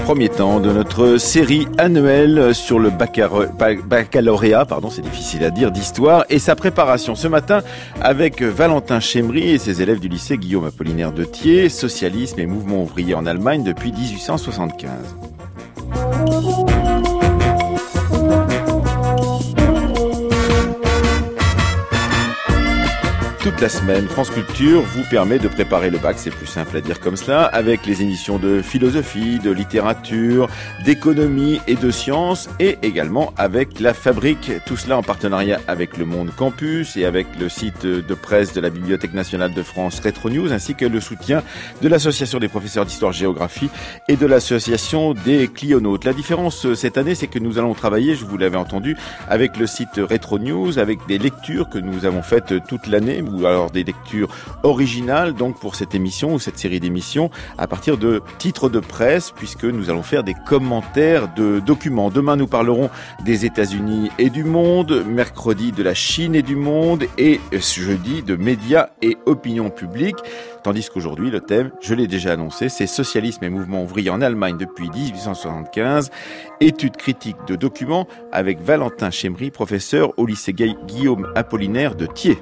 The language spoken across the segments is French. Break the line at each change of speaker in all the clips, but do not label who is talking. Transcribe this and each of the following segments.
Premier temps de notre série annuelle sur le baccalauréat, c'est difficile à dire, d'histoire et sa préparation. Ce matin avec Valentin Chemry et ses élèves du lycée Guillaume Apollinaire de Thiers, socialisme et mouvement ouvrier en Allemagne depuis 1875. Toute la semaine, France Culture vous permet de préparer le bac, c'est plus simple à dire comme cela, avec les émissions de philosophie, de littérature, d'économie et de sciences, et également avec la Fabrique. Tout cela en partenariat avec le Monde Campus et avec le site de presse de la Bibliothèque nationale de France Rétro News, ainsi que le soutien de l'Association des professeurs d'histoire-géographie et de l'Association des clionautes. La différence cette année, c'est que nous allons travailler, je vous l'avais entendu, avec le site Rétro News, avec des lectures que nous avons faites toute l'année, ou alors des lectures originales donc pour cette émission ou cette série d'émissions à partir de titres de presse, puisque nous allons faire des commentaires de documents. Demain nous parlerons des États-Unis et du monde, mercredi de la Chine et du monde, et jeudi de médias et opinion publique. Tandis qu'aujourd'hui, le thème, je l'ai déjà annoncé, c'est socialisme et mouvement ouvrier en Allemagne depuis 1875, étude critique de documents avec Valentin Chemry, professeur au lycée Guillaume Apollinaire de Thiers.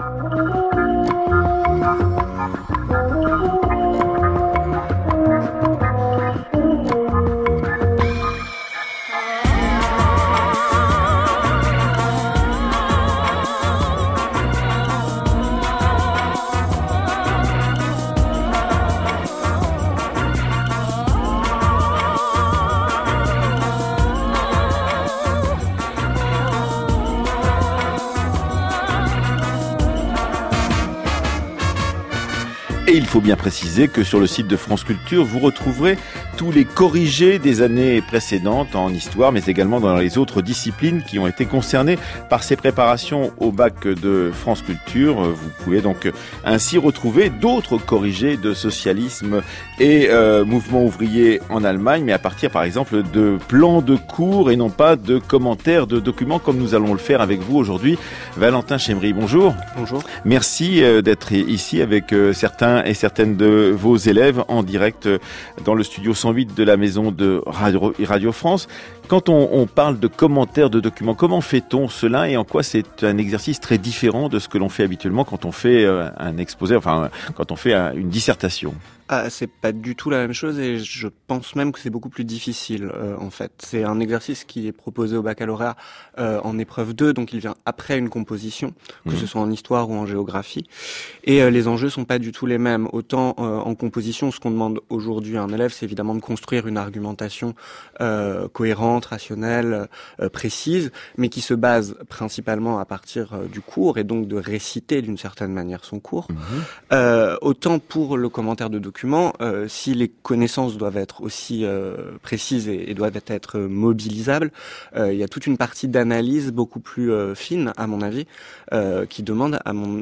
Et il faut bien préciser que sur le site de France Culture, vous retrouverez tous les corrigés des années précédentes en histoire, mais également dans les autres disciplines qui ont été concernées par ces préparations au bac de France Culture. Vous pouvez donc ainsi retrouver d'autres corrigés de socialisme et mouvement ouvrier en Allemagne, mais à partir par exemple de plans de cours et non pas de commentaires de documents comme nous allons le faire avec vous aujourd'hui. Valentin Chemry, bonjour.
Bonjour.
Merci d'être ici avec certains et certaines de vos élèves en direct dans le studio 108 de la maison de Radio France. Quand on parle de commentaires de documents, comment fait-on cela et en quoi c'est un exercice très différent de ce que l'on fait habituellement quand on fait un exposé, quand on fait une dissertation?
C'est pas du tout la même chose et je pense même que c'est beaucoup plus difficile en fait. C'est un exercice qui est proposé au baccalauréat en épreuve 2, donc il vient après une composition, que ce soit en histoire ou en géographie. Et les enjeux sont pas du tout les mêmes. Autant en composition, ce qu'on demande aujourd'hui à un élève, c'est évidemment de construire une argumentation cohérente, rationnelle, précise, mais qui se base principalement à partir du cours et donc de réciter d'une certaine manière son cours. Autant pour le commentaire de document, si les connaissances doivent être aussi précises et doivent être mobilisables, il y a toute une partie d'analyse beaucoup plus fine, à mon avis, qui demande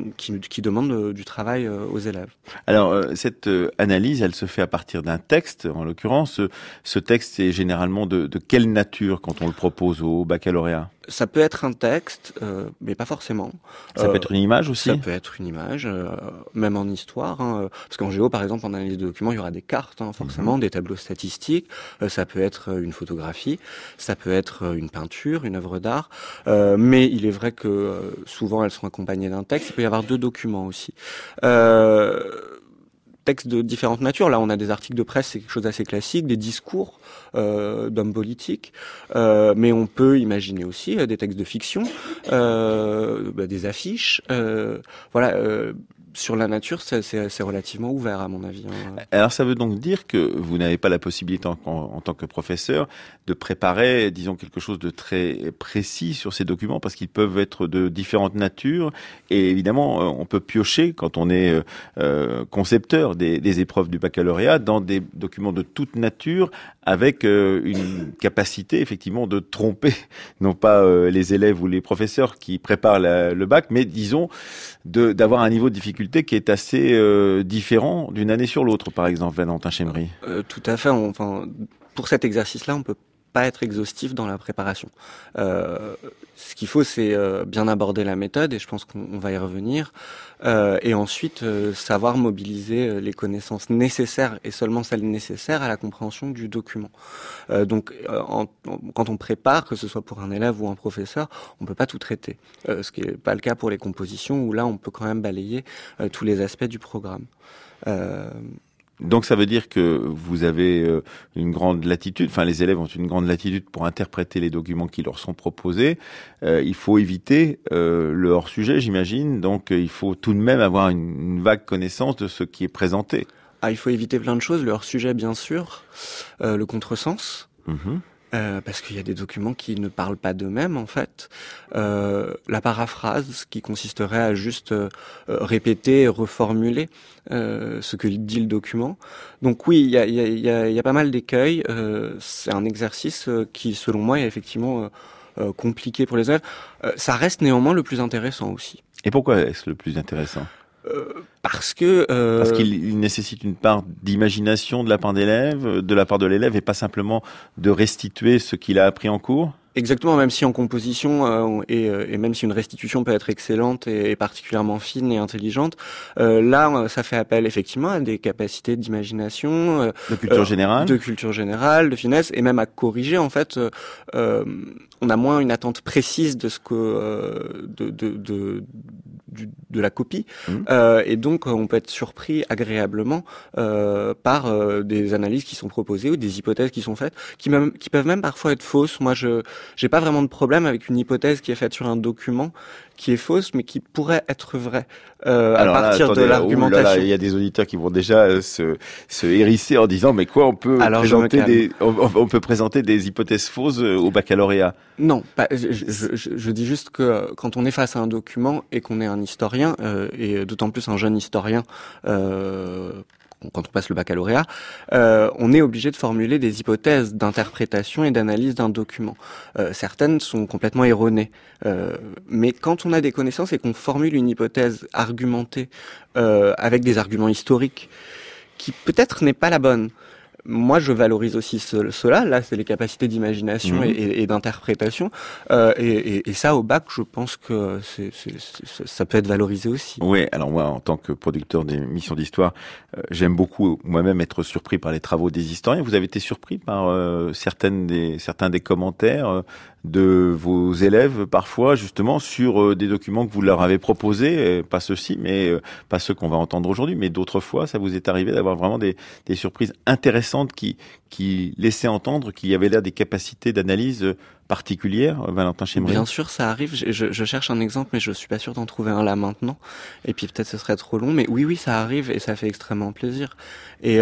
du travail aux élèves.
Alors, cette analyse, elle se fait à partir d'un texte, en l'occurrence. Ce texte est généralement de quelle nature quand on le propose au baccalauréat?
Ça peut être un texte, mais pas forcément.
Ça peut être une image aussi?
Ça peut être une image, même en histoire. Parce qu'en géo, par exemple, en analyse de documents, il y aura des cartes, forcément, des tableaux statistiques. Ça peut être une photographie, ça peut être une peinture, une œuvre d'art. Mais il est vrai que souvent, elles sont accompagnées d'un texte. Il peut y avoir 2 documents aussi. Textes de différentes natures. Là, on a des articles de presse, c'est quelque chose d'assez classique, des discours d'hommes politiques, mais on peut imaginer aussi des textes de fiction, des affiches. Sur la nature, c'est relativement ouvert à mon avis.
Alors ça veut donc dire que vous n'avez pas la possibilité en tant que professeur de préparer, disons, quelque chose de très précis sur ces documents parce qu'ils peuvent être de différentes natures et évidemment on peut piocher quand on est concepteur des épreuves du baccalauréat dans des documents de toute nature avec une capacité effectivement de tromper non pas les élèves ou les professeurs qui préparent le bac, mais disons d'avoir un niveau de difficulté qui est assez différent d'une année sur l'autre, par exemple, Valentin Chemry.
Tout à fait. Pour cet exercice-là, on peut pas être exhaustif dans la préparation. Ce qu'il faut, c'est bien aborder la méthode, et je pense qu'on va y revenir, et ensuite savoir mobiliser les connaissances nécessaires, et seulement celles nécessaires à la compréhension du document. Quand on prépare, que ce soit pour un élève ou un professeur, on peut pas tout traiter, ce qui n'est pas le cas pour les compositions, où là on peut quand même balayer tous les aspects du programme.
Donc ça veut dire que vous avez une grande latitude, enfin les élèves ont une grande latitude pour interpréter les documents qui leur sont proposés. Il faut éviter le hors-sujet, j'imagine, donc il faut tout de même avoir une vague connaissance de ce qui est présenté.
Il faut éviter plein de choses, le hors-sujet bien sûr, le contresens. Parce qu'il y a des documents qui ne parlent pas d'eux-mêmes en fait. La paraphrase qui consisterait à juste répéter et reformuler ce que dit le document. Donc oui, il y a pas mal d'écueils. C'est un exercice qui, selon moi, est effectivement compliqué pour les élèves. Ça reste néanmoins le plus intéressant aussi.
Et pourquoi est-ce le plus intéressant ?
Parce
qu'il nécessite une part d'imagination de la part de l'élève, et pas simplement de restituer ce qu'il a appris en cours.
Exactement, même si en composition et même si une restitution peut être excellente et particulièrement fine et intelligente, là ça fait appel effectivement à des capacités d'imagination,
de culture générale,
de finesse, et même à corriger en fait. On a moins une attente précise de ce que de la copie, et donc on peut être surpris agréablement par des analyses qui sont proposées ou des hypothèses qui sont faites, qui peuvent même parfois être fausses. Moi, j'ai pas vraiment de problème avec une hypothèse qui est faite sur un document qui est fausse, mais qui pourrait être vraie à partir de l'argumentation.
Il y a des auditeurs qui vont déjà se hérisser en disant mais quoi, on peut présenter des hypothèses fausses au baccalauréat.
Non, je dis juste que quand on est face à un document et qu'on est un historien, et d'autant plus un jeune historien, quand on passe le baccalauréat, on est obligé de formuler des hypothèses d'interprétation et d'analyse d'un document. Certaines sont complètement erronées. Mais quand on a des connaissances et qu'on formule une hypothèse argumentée avec des arguments historiques, qui peut-être n'est pas la bonne, moi, je valorise aussi cela. Là, c'est les capacités d'imagination et d'interprétation. Et ça, au bac, je pense que ça peut être valorisé aussi.
Oui, alors moi, en tant que producteur d'émissions d'histoire, j'aime beaucoup moi-même être surpris par les travaux des historiens. Vous avez été surpris par certains des commentaires de vos élèves, parfois, justement, sur des documents que vous leur avez proposés, pas ceux-ci, mais pas ceux qu'on va entendre aujourd'hui, mais d'autres fois, ça vous est arrivé d'avoir vraiment des surprises intéressantes qui laissaient entendre qu'il y avait là des capacités d'analyse particulières, Valentin Chemerian?
Bien sûr, ça arrive. Je cherche un exemple, mais je suis pas sûr d'en trouver un là maintenant. Et puis peut-être ce serait trop long, mais oui, ça arrive et ça fait extrêmement plaisir. Et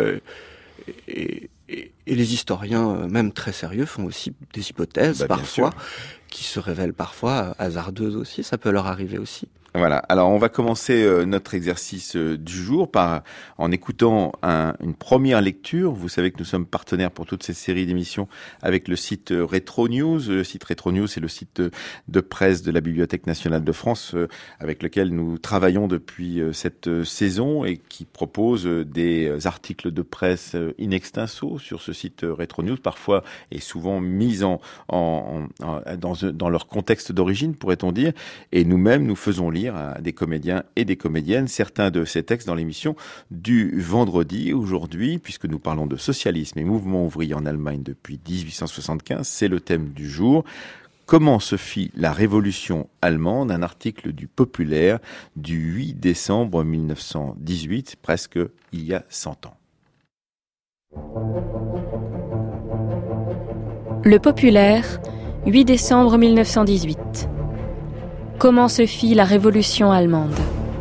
les historiens, même très sérieux, font aussi des hypothèses parfois, qui se révèlent parfois hasardeuses aussi. Ça peut leur arriver aussi.
Voilà. Alors, on va commencer notre exercice du jour en écoutant une première lecture. Vous savez que nous sommes partenaires pour toute cette série d'émissions avec le site Retro News. Le site Retro News, c'est le site de presse de la Bibliothèque nationale de France avec lequel nous travaillons depuis cette saison et qui propose des articles de presse in extenso sur ce site Retro News, parfois et souvent mis dans leur contexte d'origine, pourrait-on dire. Et nous-mêmes, nous faisons lire à des comédiens et des comédiennes certains de ces textes dans l'émission du vendredi. Aujourd'hui, puisque nous parlons de socialisme et mouvement ouvrier en Allemagne depuis 1875, c'est le thème du jour. Comment se fit la révolution allemande? Un article du Populaire du 8 décembre 1918, presque il y a 100 ans.
Le Populaire, 8 décembre 1918. Comment se fit la révolution allemande?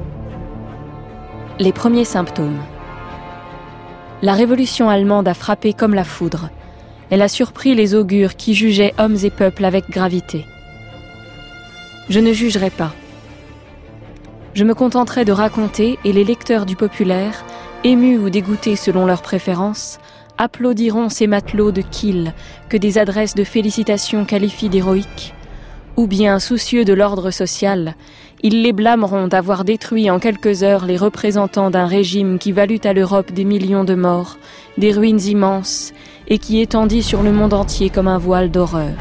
Les premiers symptômes. La révolution allemande a frappé comme la foudre. Elle a surpris les augures qui jugeaient hommes et peuples avec gravité. Je ne jugerai pas. Je me contenterai de raconter, et les lecteurs du Populaire, émus ou dégoûtés selon leurs préférences, applaudiront ces matelots de Kiel que des adresses de félicitations qualifient d'héroïques, ou bien soucieux de l'ordre social, ils les blâmeront d'avoir détruit en quelques heures les représentants d'un régime qui valut à l'Europe des millions de morts, des ruines immenses, et qui étendit sur le monde entier comme un voile d'horreur.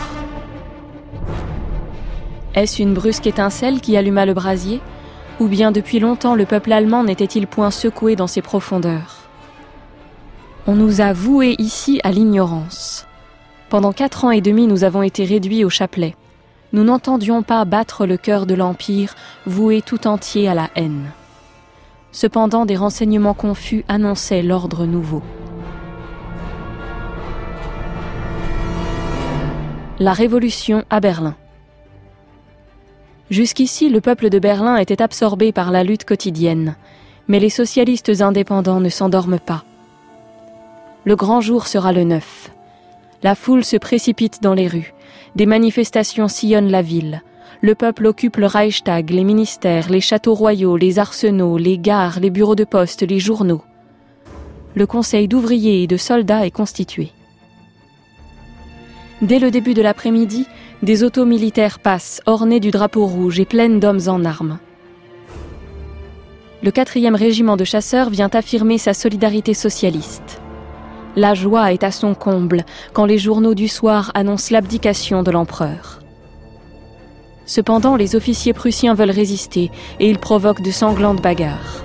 Est-ce une brusque étincelle qui alluma le brasier ? Ou bien depuis longtemps le peuple allemand n'était-il point secoué dans ses profondeurs ? On nous a voués ici à l'ignorance. Pendant 4 ans et demi, nous avons été réduits au chapelet. Nous n'entendions pas battre le cœur de l'Empire, voué tout entier à la haine. Cependant, des renseignements confus annonçaient l'ordre nouveau. La Révolution à Berlin. Jusqu'ici, le peuple de Berlin était absorbé par la lutte quotidienne, mais les socialistes indépendants ne s'endorment pas. Le grand jour sera le 9. La foule se précipite dans les rues. Des manifestations sillonnent la ville. Le peuple occupe le Reichstag, les ministères, les châteaux royaux, les arsenaux, les gares, les bureaux de poste, les journaux. Le conseil d'ouvriers et de soldats est constitué. Dès le début de l'après-midi, des autos militaires passent, ornées du drapeau rouge et pleines d'hommes en armes. Le 4e régiment de chasseurs vient affirmer sa solidarité socialiste. La joie est à son comble quand les journaux du soir annoncent l'abdication de l'empereur. Cependant, les officiers prussiens veulent résister et ils provoquent de sanglantes bagarres.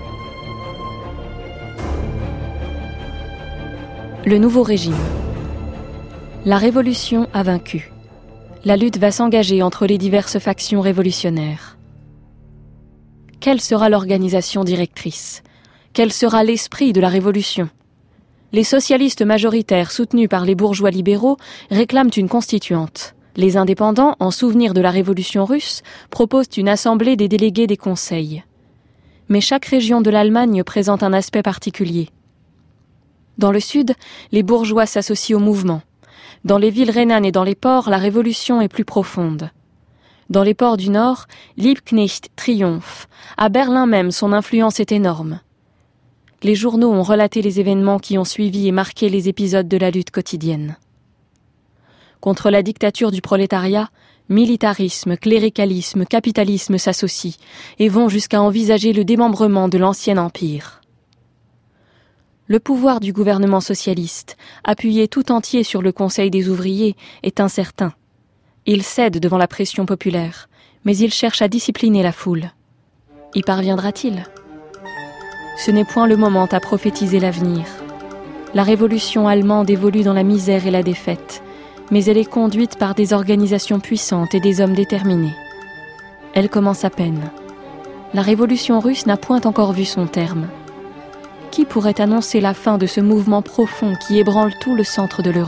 Le nouveau régime. La révolution a vaincu. La lutte va s'engager entre les diverses factions révolutionnaires. Quelle sera l'organisation directrice ? Quel sera l'esprit de la révolution ? Les socialistes majoritaires soutenus par les bourgeois libéraux réclament une constituante. Les indépendants, en souvenir de la révolution russe, proposent une assemblée des délégués des conseils. Mais chaque région de l'Allemagne présente un aspect particulier. Dans le sud, les bourgeois s'associent au mouvement. Dans les villes rhénanes et dans les ports, la révolution est plus profonde. Dans les ports du Nord, Liebknecht triomphe. À Berlin même, son influence est énorme. Les journaux ont relaté les événements qui ont suivi et marqué les épisodes de la lutte quotidienne. Contre la dictature du prolétariat, militarisme, cléricalisme, capitalisme s'associent et vont jusqu'à envisager le démembrement de l'ancien empire. Le pouvoir du gouvernement socialiste, appuyé tout entier sur le Conseil des ouvriers, est incertain. Il cède devant la pression populaire, mais il cherche à discipliner la foule. Y parviendra-t-il ? Ce n'est point le moment à prophétiser l'avenir. La révolution allemande évolue dans la misère et la défaite, mais elle est conduite par des organisations puissantes et des hommes déterminés. Elle commence à peine. La révolution russe n'a point encore vu son terme. Qui pourrait annoncer la fin de ce mouvement profond qui ébranle tout le centre de l'Europe ?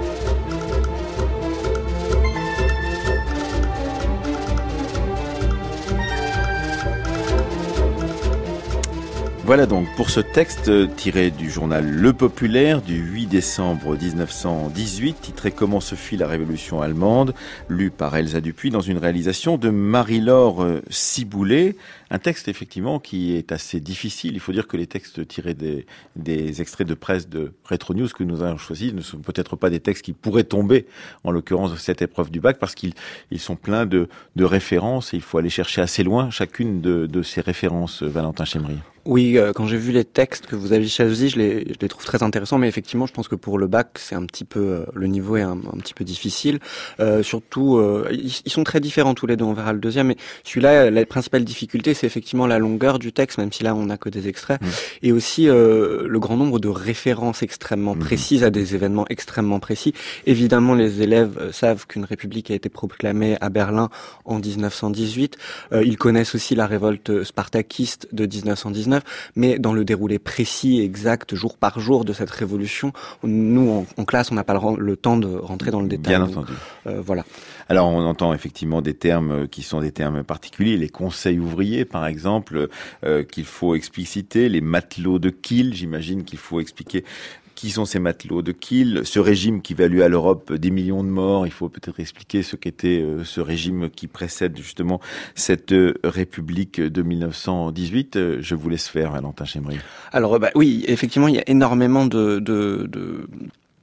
Voilà donc pour ce texte tiré du journal Le Populaire du 8 décembre 1918, titré « Comment se fit la révolution allemande », lu par Elsa Dupuis dans une réalisation de Marie-Laure Ciboulet. Un texte effectivement qui est assez difficile. Il faut dire que les textes tirés des extraits de presse de Retro News que nous avons choisis ne sont peut-être pas des textes qui pourraient tomber, en l'occurrence de cette épreuve du bac, parce qu'ils sont pleins de références et il faut aller chercher assez loin chacune de ces références, Valentin Chemry.
Oui, quand j'ai vu les textes que vous avez choisis, je les trouve très intéressants, mais effectivement, je pense que pour le bac, c'est un petit peu, le niveau est un petit peu difficile. Surtout, ils sont très différents tous les deux, on verra le deuxième, mais celui-là, la principale difficulté, c'est effectivement la longueur du texte, même si là, on n'a que des extraits, et aussi le grand nombre de références extrêmement précises à des événements extrêmement précis. Évidemment, les élèves savent qu'une république a été proclamée à Berlin en 1918. Ils connaissent aussi la révolte spartakiste de 1919. Mais dans le déroulé précis, exact, jour par jour de cette révolution, nous, en classe, on n'a pas le temps de rentrer dans le détail.
Bien entendu.
Voilà.
Alors, on entend effectivement des termes qui sont des termes particuliers, les conseils ouvriers, par exemple, qu'il faut expliciter, les matelots de Kiel, j'imagine qu'il faut expliquer qui sont ces matelots de Kiel, ce régime qui value à l'Europe des millions de morts. Il faut peut-être expliquer ce qu'était ce régime qui précède justement cette République de 1918. Je vous laisse faire, Valentin Chemry.
Alors, oui, effectivement, il y a énormément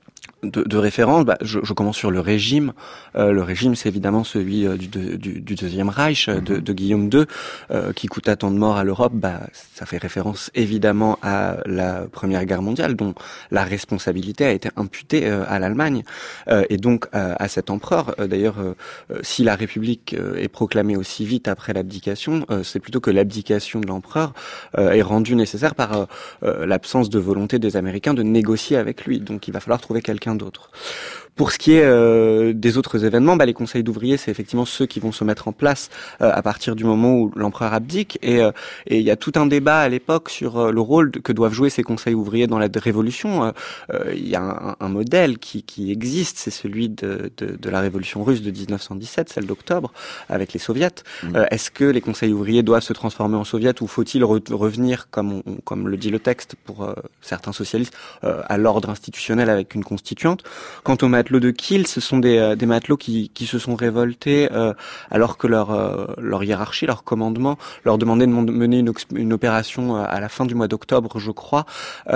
de référence, je commence sur le régime. Le régime, c'est évidemment celui du Deuxième Reich, de Guillaume II, qui coûta tant de morts à l'Europe. Ça fait référence évidemment à la Première Guerre mondiale, dont la responsabilité a été imputée à l'Allemagne et donc à cet empereur. D'ailleurs, si la République est proclamée aussi vite après l'abdication, c'est plutôt que l'abdication de l'empereur est rendue nécessaire par l'absence de volonté des Américains de négocier avec lui. Donc il va falloir trouver quelqu'un d'autre. Pour ce qui est des autres événements, les conseils d'ouvriers, c'est effectivement ceux qui vont se mettre en place à partir du moment où l'empereur abdique. Et il y a tout un débat à l'époque sur le rôle que doivent jouer ces conseils ouvriers dans la révolution. Il y a un modèle qui existe, c'est celui de la révolution russe de 1917, celle d'octobre, avec les soviets. Est-ce que les conseils ouvriers doivent se transformer en soviets ou faut-il revenir, comme le dit le texte pour certains socialistes, à l'ordre institutionnel avec une constituante? Quant aux matelots de Kiel, ce sont des matelots qui se sont révoltés alors que leur hiérarchie, leur commandement leur demandait de mener une opération à la fin du mois d'octobre, je crois,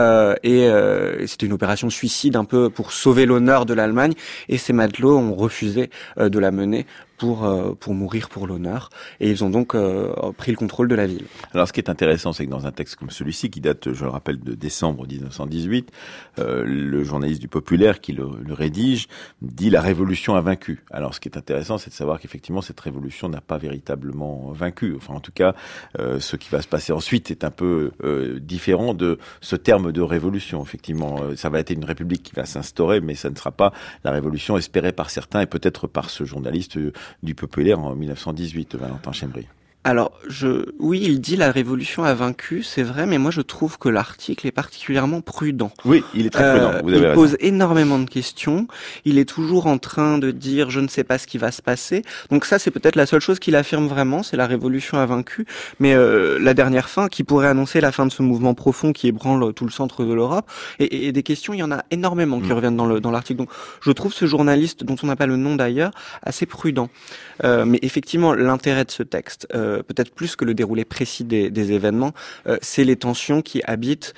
et c'était une opération suicide un peu pour sauver l'honneur de l'Allemagne, et ces matelots ont refusé de la mener pour mourir pour l'honneur, et ils ont donc pris le contrôle de la ville.
Alors ce qui est intéressant, c'est que dans un texte comme celui-ci, qui date, je le rappelle, de décembre 1918, le journaliste du Populaire qui le rédige dit « La révolution a vaincu ». Alors ce qui est intéressant, c'est de savoir qu'effectivement cette révolution n'a pas véritablement vaincu. Enfin en tout cas, ce qui va se passer ensuite est un peu différent de ce terme de révolution. Effectivement, ça va être une république qui va s'instaurer, mais ça ne sera pas la révolution espérée par certains et peut-être par ce journaliste du Populaire en 1918, Valentin Chembry.
Alors, oui, il dit la révolution a vaincu, c'est vrai, mais moi je trouve que l'article est particulièrement prudent.
Oui, il est très prudent, vous avez raison.
Il pose énormément de questions, il est toujours en train de dire je ne sais pas ce qui va se passer. Donc ça, c'est peut-être la seule chose qu'il affirme vraiment, c'est la révolution a vaincu. Mais la dernière fin, qui pourrait annoncer la fin de ce mouvement profond qui ébranle tout le centre de l'Europe, et des questions, il y en a énormément qui reviennent dans l'article. Donc je trouve ce journaliste, dont on n'a pas le nom d'ailleurs, assez prudent. Mais effectivement, l'intérêt de ce texte, peut-être plus que le déroulé précis des événements, c'est les tensions qui habitent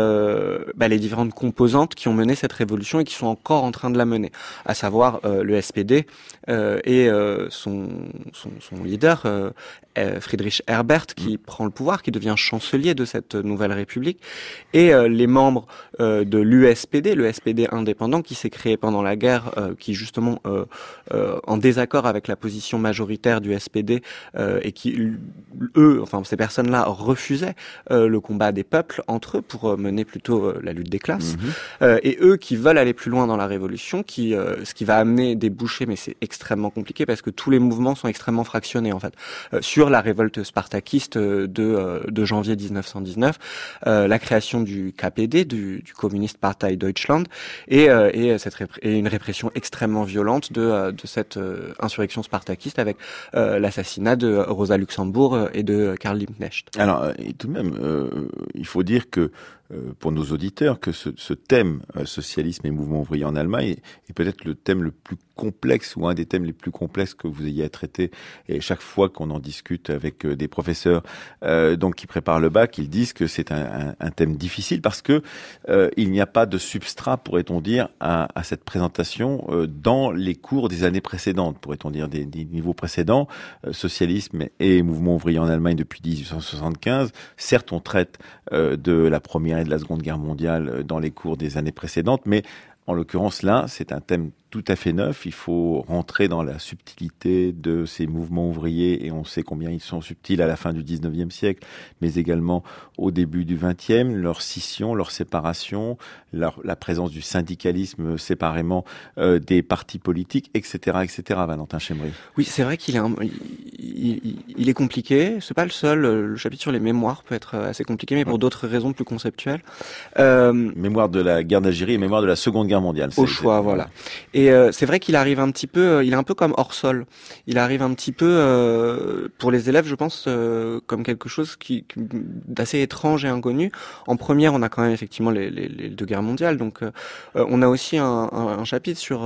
les différentes composantes qui ont mené cette révolution et qui sont encore en train de la mener, à savoir le SPD et son leader Friedrich Herbert, qui prend le pouvoir, qui devient chancelier de cette nouvelle république, et les membres de l'USPD, le SPD indépendant qui s'est créé pendant la guerre, qui justement en désaccord avec la position majoritaire du SPD et qui ces personnes-là refusaient le combat des peuples entre eux pour mener plutôt la lutte des classes, et eux qui veulent aller plus loin dans la révolution, ce qui va amener des débouchés, mais c'est extrêmement compliqué parce que tous les mouvements sont extrêmement fractionnés en fait. Sur la révolte spartakiste de janvier 1919, la création du KPD, du Communist Partei Deutschland, et une répression extrêmement violente de cette insurrection spartakiste avec l'assassinat de Rosa Luxembourg et de Karl Liebknecht.
Alors, et tout de même, il faut dire que pour nos auditeurs, que ce thème socialisme et mouvement ouvrier en Allemagne est peut-être le thème le plus complexe ou un des thèmes les plus complexes que vous ayez à traiter. Et chaque fois qu'on en discute avec des professeurs donc qui préparent le bac, ils disent que c'est un thème difficile parce que il n'y a pas de substrat, pourrait-on dire, à cette présentation dans les cours des années précédentes, pourrait-on dire, des niveaux précédents. Socialisme et mouvement ouvrier en Allemagne depuis 1875. Certes, on traite de la Première et de la Seconde Guerre mondiale dans les cours des années précédentes, mais en l'occurrence là, c'est un thème tout à fait neuf. Il faut rentrer dans la subtilité de ces mouvements ouvriers, et on sait combien ils sont subtils à la fin du 19e siècle, mais également au début du 20e, leur scission, leur séparation, la présence du syndicalisme séparément des partis politiques, etc., etc. Valentin Chembry.
Oui, c'est vrai qu'il est compliqué. C'est pas le seul. Le chapitre sur les mémoires peut être assez compliqué, mais pour d'autres raisons plus conceptuelles.
Mémoire de la guerre d'Algérie et mémoire de la Seconde Guerre mondiale.
Au choix, voilà. Et c'est vrai qu'il arrive un petit peu, il est un peu comme hors sol. Il arrive un petit peu pour les élèves, je pense, comme quelque chose d'assez étrange et inconnu. En première, on a quand même effectivement les deux guerres mondiales, donc on a aussi un chapitre sur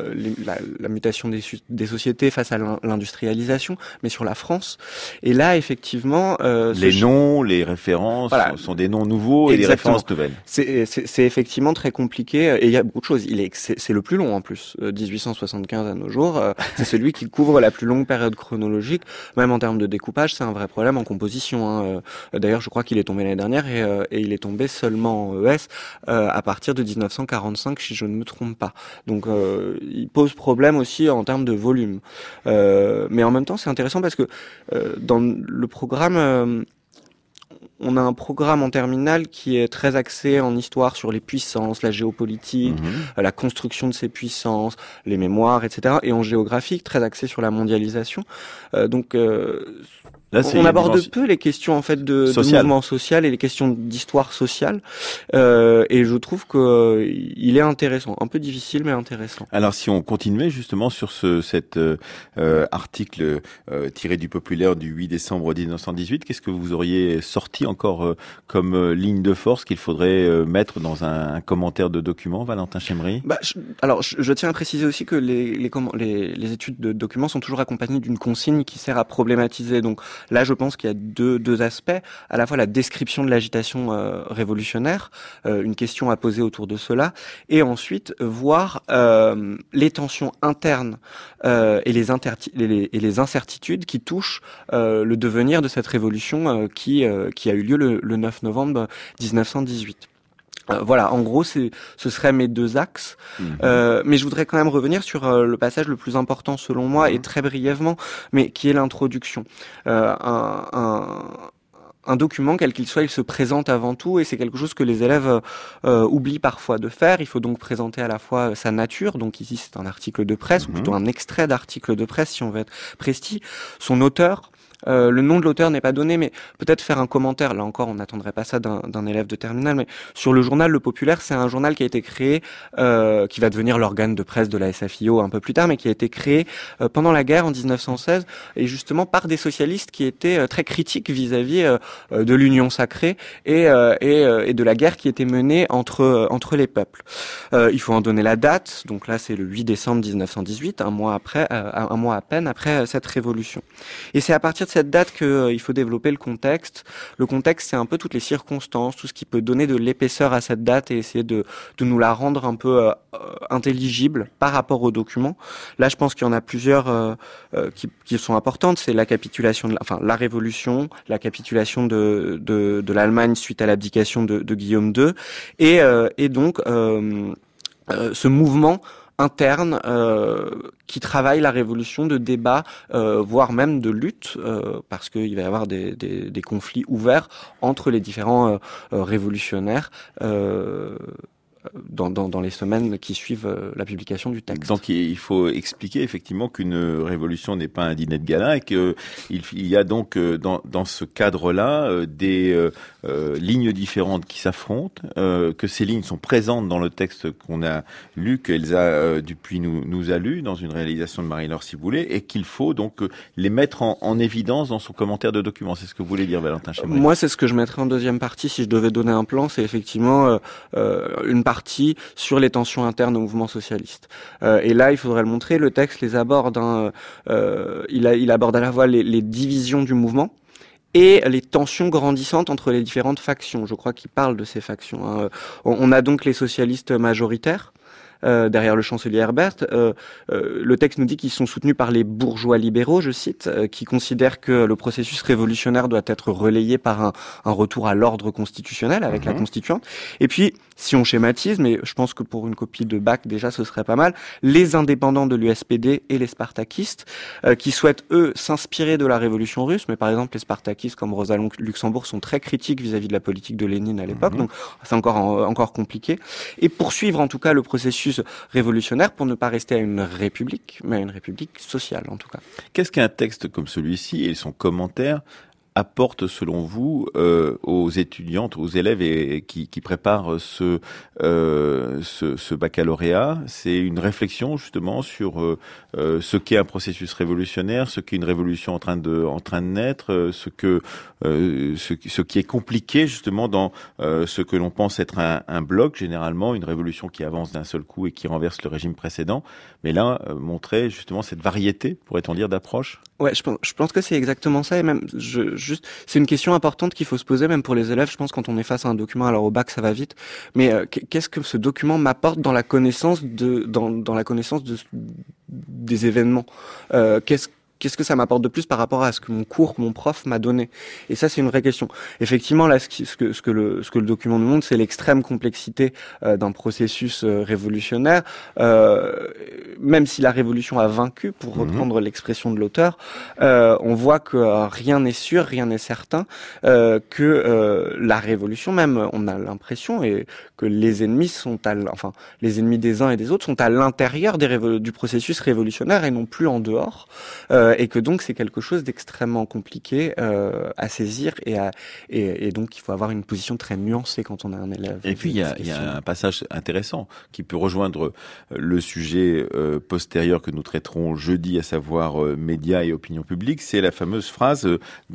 la mutation des sociétés face à l'industrialisation, mais sur la France. Et là, effectivement,
les noms, les références sont des noms nouveaux. Exactement. Et des références nouvelles.
C'est effectivement très compliqué, et il y a beaucoup de choses. C'est le plus long en plus. 1875 à nos jours, c'est celui qui couvre la plus longue période chronologique. Même en termes de découpage, c'est un vrai problème en composition. Hein. D'ailleurs, je crois qu'il est tombé l'année dernière, et il est tombé seulement en ES à partir de 1945, si je ne me trompe pas. Donc, il pose problème aussi en termes de volume. Mais en même temps, c'est intéressant parce que dans le programme, on a un programme en terminale qui est très axé en histoire sur les puissances, la géopolitique, la construction de ces puissances, les mémoires, etc. Et en géographie, très axé sur la mondialisation. Donc, là, on aborde peu les questions en fait de mouvement social et les questions d'histoire sociale, et je trouve que il est intéressant, un peu difficile mais intéressant.
Alors si on continuait justement sur cet article tiré du Populaire du 8 décembre 1918, qu'est-ce que vous auriez sorti encore comme ligne de force qu'il faudrait mettre dans un commentaire de document, Valentin Chemry?
Je tiens à préciser aussi que les études de documents sont toujours accompagnées d'une consigne qui sert à problématiser. Donc là, je pense qu'il y a deux aspects, à la fois la description de l'agitation révolutionnaire, une question à poser autour de cela, et ensuite voir les tensions internes et les incertitudes qui touchent le devenir de cette révolution qui a eu lieu le 9 novembre 1918. Voilà, en gros, ce seraient mes deux axes. Mais je voudrais quand même revenir sur le passage le plus important selon moi, et très brièvement, mais qui est l'introduction. Un document, quel qu'il soit, il se présente avant tout, et c'est quelque chose que les élèves oublient parfois de faire. Il faut donc présenter à la fois sa nature, donc ici c'est un article de presse, ou plutôt un extrait d'article de presse, si on veut être précis, son auteur. Le nom de l'auteur n'est pas donné, mais peut-être faire un commentaire. Là encore, on n'attendrait pas ça d'un élève de terminale, mais sur le journal Le Populaire, c'est un journal qui a été créé, qui va devenir l'organe de presse de la SFIO un peu plus tard, mais qui a été créé pendant la guerre en 1916, et justement par des socialistes qui étaient très critiques vis-à-vis de l'union sacrée et de la guerre qui était menée entre les peuples. Il faut en donner la date. Donc là, c'est le 8 décembre 1918, un mois à peine après cette révolution. Et c'est à partir de cette date qu'il faut développer le contexte. Le contexte, c'est un peu toutes les circonstances, tout ce qui peut donner de l'épaisseur à cette date et essayer de nous la rendre un peu intelligible par rapport au document. Là, je pense qu'il y en a plusieurs qui sont importantes. C'est la capitulation, la révolution, la capitulation de l'Allemagne suite à l'abdication de Guillaume II, et donc ce mouvement interne qui travaille la révolution, de débat, voire même de lutte, parce qu'il va y avoir des conflits ouverts entre les différents révolutionnaires dans les semaines qui suivent la publication du texte.
Donc il faut expliquer effectivement qu'une révolution n'est pas un dîner de gala, et qu'il y a donc dans ce cadre-là des lignes différentes qui s'affrontent, que ces lignes sont présentes dans le texte qu'on a lu, qu'Elsa Dupuis nous a lu dans une réalisation de Marie-Laure Ciboulet, et qu'il faut donc les mettre en évidence dans son commentaire de document. C'est ce que vous voulez dire, Valentin Chemry?
Moi, c'est ce que je mettrais en deuxième partie si je devais donner un plan. C'est effectivement une partie sur les tensions internes au mouvement socialiste. Et là, il faudrait le montrer. Le texte les aborde. Il aborde à la fois les divisions du mouvement et les tensions grandissantes entre les différentes factions. Je crois qu'il parle de ces factions. On a donc les socialistes majoritaires, derrière le chancelier Herbert. Le texte nous dit qu'ils sont soutenus par les bourgeois libéraux, je cite, qui considèrent que le processus révolutionnaire doit être relayé par un retour à l'ordre constitutionnel avec la constituante. Et puis, si on schématise, mais je pense que pour une copie de bac, déjà, ce serait pas mal, les indépendants de l'USPD et les spartakistes, qui souhaitent, eux, s'inspirer de la révolution russe, mais par exemple, les spartakistes, comme Rosa Luxembourg, sont très critiques vis-à-vis de la politique de Lénine à l'époque, donc c'est encore compliqué. Et poursuivre, en tout cas, le processus révolutionnaire pour ne pas rester à une république, mais à une république sociale, en tout cas.
Qu'est-ce qu'un texte comme celui-ci et son commentaire apporte, selon vous, aux étudiantes, aux élèves qui préparent ce baccalauréat? C'est une réflexion justement sur ce qu'est un processus révolutionnaire, ce qu'est une révolution en train de naître, ce qui est compliqué justement dans ce que l'on pense être un bloc, généralement une révolution qui avance d'un seul coup et qui renverse le régime précédent. Mais là, montrer justement cette variété, pourrait-on dire, d'approche.
Ouais, je pense que c'est exactement ça, et même c'est une question importante qu'il faut se poser même pour les élèves. Je pense quand on est face à un document, alors au bac ça va vite, mais qu'est-ce que ce document m'apporte dans la connaissance dans la connaissance des événements, qu'est-ce que ça m'apporte de plus par rapport à ce que mon prof m'a donné? Et ça, c'est une vraie question. Effectivement, là, ce que le document nous montre, c'est l'extrême complexité d'un processus révolutionnaire. Même si la révolution a vaincu, pour reprendre l'expression de l'auteur, on voit que rien n'est sûr, rien n'est certain, que la révolution, même, on a l'impression, et que les ennemis les ennemis des uns et des autres sont à l'intérieur du processus révolutionnaire et non plus en dehors. Et que donc c'est quelque chose d'extrêmement compliqué à saisir et donc il faut avoir une position très nuancée quand on est un élève.
Et puis il y a un passage intéressant qui peut rejoindre le sujet postérieur que nous traiterons jeudi, à savoir médias et opinion publique. C'est la fameuse phrase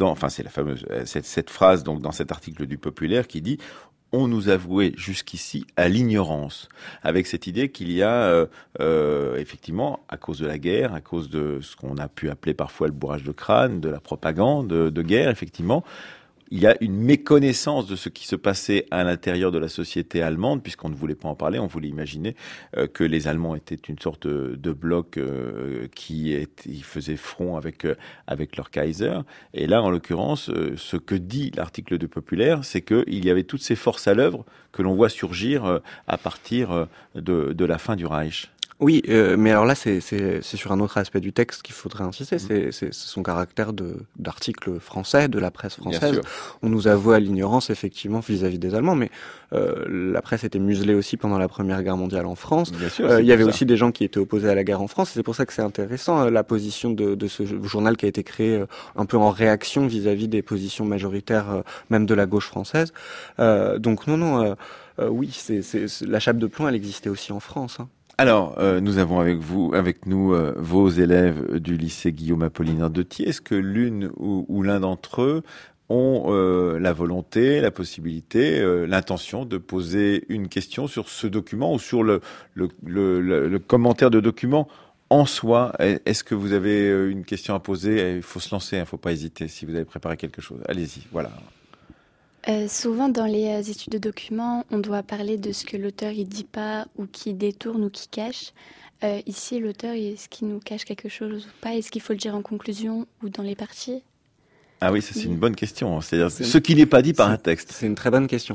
cette phrase donc dans cet article du Populaire qui dit: on nous a voué jusqu'ici à l'ignorance, avec cette idée qu'il y a effectivement, à cause de la guerre, à cause de ce qu'on a pu appeler parfois le bourrage de crâne, de la propagande de guerre, effectivement, il y a une méconnaissance de ce qui se passait à l'intérieur de la société allemande, puisqu'on ne voulait pas en parler. On voulait imaginer que les Allemands étaient une sorte de bloc qui faisait front avec leur Kaiser. Et là, en l'occurrence, ce que dit l'article de Populaire, c'est qu'il y avait toutes ces forces à l'œuvre que l'on voit surgir à partir de la fin du Reich.
Oui, mais alors là, c'est sur un autre aspect du texte qu'il faudrait insister, c'est son caractère d'article français, de la presse française. On nous avoue à l'ignorance, effectivement, vis-à-vis des Allemands, mais la presse était muselée aussi pendant la Première Guerre mondiale en France.
Bien sûr,
il y avait aussi des gens qui étaient opposés à la guerre en France, et c'est pour ça que c'est intéressant, la position de ce journal qui a été créé un peu en réaction vis-à-vis des positions majoritaires, même de la gauche française. Donc non, oui, la chape de plomb, elle existait aussi en France, hein.
Alors, nous avons avec nous vos élèves du lycée Guillaume Apollinaire de Thiers. Est-ce que l'une ou l'un d'entre eux ont la volonté, la possibilité, l'intention de poser une question sur ce document ou sur le commentaire de document en soi? Est-ce que vous avez une question à poser? Il faut se lancer, il ne faut pas hésiter si vous avez préparé quelque chose. Allez-y, voilà.
Souvent dans les études de documents, on doit parler de ce que l'auteur il dit pas, ou qui détourne ou qui cache. Ici, l'auteur, est-ce qu'il nous cache quelque chose ou pas? Est-ce qu'il faut le dire en conclusion ou dans les parties?
Ah oui, ça c'est une bonne question. C'est-à-dire ce qui n'est pas dit par un texte.
C'est une très bonne question.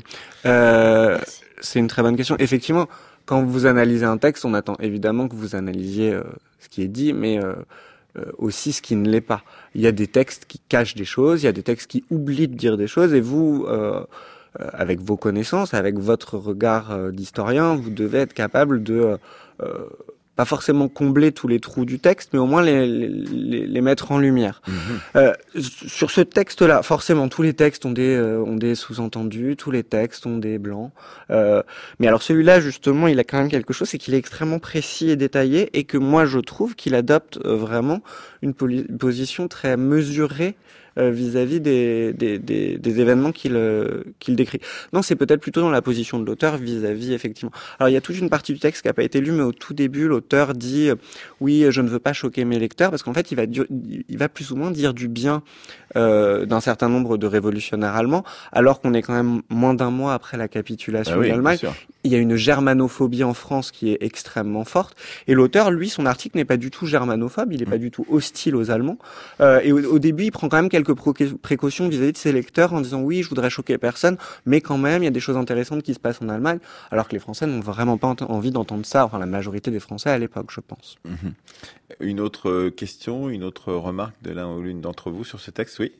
C'est une très bonne question. Effectivement, quand vous analysez un texte, on attend évidemment que vous analysiez ce qui est dit, mais aussi ce qui ne l'est pas. Il y a des textes qui cachent des choses, il y a des textes qui oublient de dire des choses, et vous, avec vos connaissances, avec votre regard d'historien, vous devez être capable de pas forcément combler tous les trous du texte, mais au moins les mettre en lumière. Sur ce texte-là, forcément, tous les textes ont des sous-entendus, tous les textes ont des blancs. Mais alors celui-là, justement, il a quand même quelque chose, c'est qu'il est extrêmement précis et détaillé, et que moi, je trouve qu'il adopte vraiment une position très mesurée vis-à-vis des événements qu'il décrit. Non, c'est peut-être plutôt dans la position de l'auteur vis-à-vis, effectivement. Alors, il y a toute une partie du texte qui n'a pas été lue, mais au tout début, l'auteur dit oui, je ne veux pas choquer mes lecteurs, parce qu'en fait, il va plus ou moins dire du bien d'un certain nombre de révolutionnaires allemands, alors qu'on est quand même moins d'un mois après la capitulation d'Allemagne. Il y a une germanophobie en France qui est extrêmement forte, et l'auteur, lui, son article n'est pas du tout germanophobe, il n'est pas du tout hostile aux Allemands, et au début, il prend quand même quelques précautions vis-à-vis de ses lecteurs en disant oui, je voudrais choquer personne, mais quand même, il y a des choses intéressantes qui se passent en Allemagne, alors que les Français n'ont vraiment pas envie d'entendre ça, enfin la majorité des Français à l'époque, je pense.
Une autre question, une autre remarque de l'un ou l'une d'entre vous sur ce texte, oui?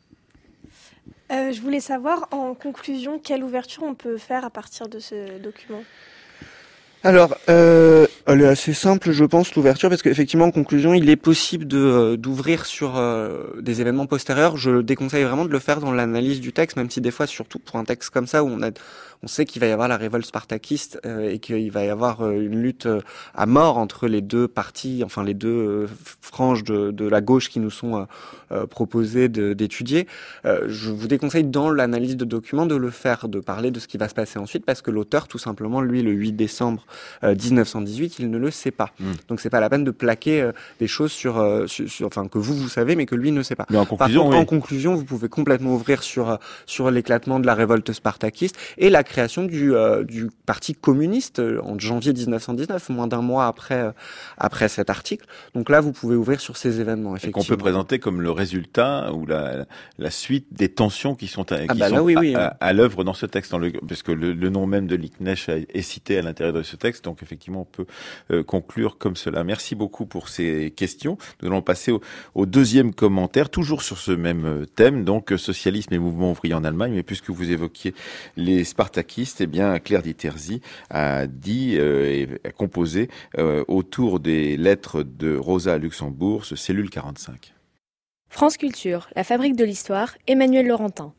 Je voulais savoir, en conclusion, quelle ouverture on peut faire à partir de ce document?
Alors, elle est assez simple, je pense, l'ouverture, parce qu'effectivement, en conclusion, il est possible d'ouvrir sur des événements postérieurs. Je déconseille vraiment de le faire dans l'analyse du texte, même si des fois, surtout pour un texte comme ça, où on sait qu'il va y avoir la révolte spartakiste et qu'il va y avoir une lutte à mort entre les deux parties, enfin les deux franges de la gauche qui nous sont proposées d'étudier. Je vous déconseille dans l'analyse de documents de le faire, de parler de ce qui va se passer ensuite, parce que l'auteur, tout simplement, lui, le 8 décembre 1918, il ne le sait pas. Donc c'est pas la peine de plaquer des choses sur enfin que vous savez, mais que lui ne sait pas.
Mais en conclusion,
en conclusion, vous pouvez complètement ouvrir sur l'éclatement de la révolte spartakiste et la création du parti communiste en janvier 1919, moins d'un mois après cet article. Donc là, vous pouvez ouvrir sur ces événements, effectivement.
Et qu'on peut présenter comme le résultat ou la suite des tensions qui sont à l'œuvre dans ce texte, parce que le nom même de Liebknecht est cité à l'intérieur de ce texte, donc effectivement on peut conclure comme cela. Merci beaucoup pour ces questions. Nous allons passer au deuxième commentaire, toujours sur ce même thème, donc socialisme et mouvement ouvrier en Allemagne, mais puisque vous évoquiez les spartakistes, eh bien Claire Diterzi a dit et a composé autour des lettres de Rosa Luxembourg ce Cellule 45.
France Culture, la fabrique de l'histoire, Emmanuel Laurentin.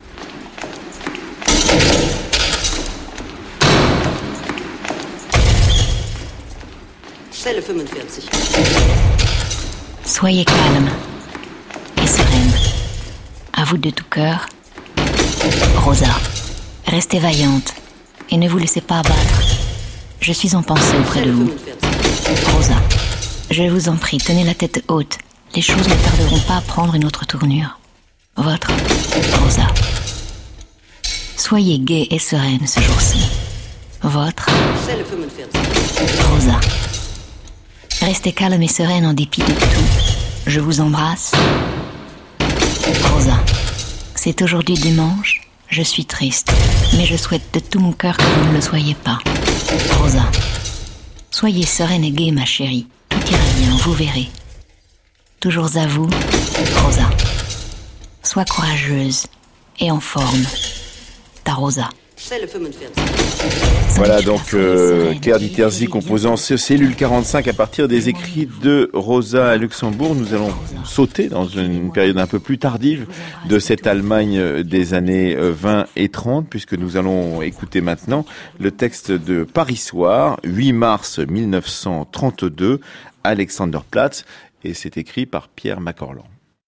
Soyez calme et sereine. À vous de tout cœur. Rosa, restez vaillante et ne vous laissez pas abattre. Je suis en pensée auprès de vous. Rosa, je vous en prie, tenez la tête haute. Les choses ne tarderont pas à prendre une autre tournure. Votre Rosa. Soyez gaie et sereine ce jour-ci. Votre Rosa. Restez calme et sereine en dépit de tout. Je vous embrasse. Rosa. C'est aujourd'hui dimanche. Je suis triste, mais je souhaite de tout mon cœur que vous ne le soyez pas. Rosa. Soyez sereine et gaie, ma chérie. Tout ira bien, vous verrez. Toujours à vous, Rosa. Sois courageuse et en forme. Ta Rosa.
Voilà donc Claire Diterzi composant ce Cellule 45 à partir des écrits de Rosa Luxembourg. Nous allons sauter dans une période un peu plus tardive de cette Allemagne des années 20 et 30, puisque nous allons écouter maintenant le texte de Paris Soir, 8 mars 1932, Alexanderplatz, et c'est écrit par Pierre Macorlan.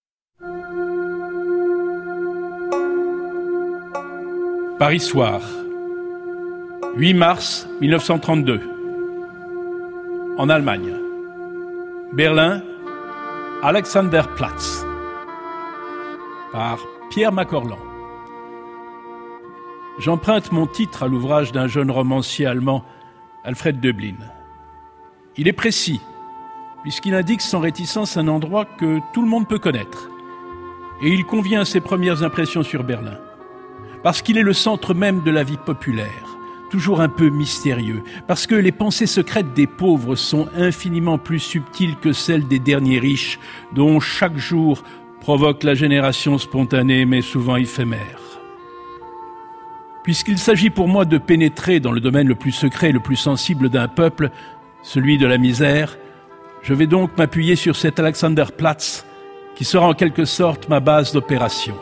Paris Soir, 8 mars 1932. En Allemagne. Berlin, Alexanderplatz. Par Pierre Macorlan. J'emprunte mon titre à l'ouvrage d'un jeune romancier allemand, Alfred Döblin. Il est précis, puisqu'il indique sans réticence un endroit que tout le monde peut connaître. Et il convient à ses premières impressions sur Berlin. Parce qu'il est le centre même de la vie populaire, toujours un peu mystérieux, parce que les pensées secrètes des pauvres sont infiniment plus subtiles que celles des derniers riches, dont chaque jour provoque la génération spontanée mais souvent éphémère. Puisqu'il s'agit pour moi de pénétrer dans le domaine le plus secret et le plus sensible d'un peuple, celui de la misère, je vais donc m'appuyer sur cet Alexanderplatz, qui sera en quelque sorte ma base d'opération.